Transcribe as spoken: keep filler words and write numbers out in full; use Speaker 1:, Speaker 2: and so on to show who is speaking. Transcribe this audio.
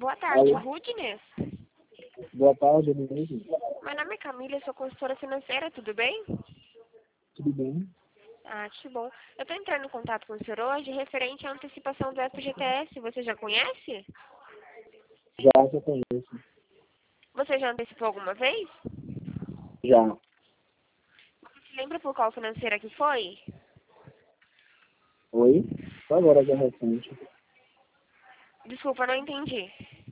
Speaker 1: Boa tarde,
Speaker 2: Alô?
Speaker 1: Rudness.
Speaker 2: Boa tarde, eu mesmo.
Speaker 1: Meu nome é Camila, eu sou consultora financeira, tudo bem?
Speaker 2: Tudo bem?
Speaker 1: Ah, que bom. Eu estou entrando em contato com o senhor hoje referente à antecipação do F G T S. Você já conhece?
Speaker 2: Já já conheço.
Speaker 1: Você já antecipou alguma vez?
Speaker 2: Já.
Speaker 1: Você se lembra por qual financeira que foi?
Speaker 2: Oi? Só agora já recente.
Speaker 1: Desculpa, não entendi.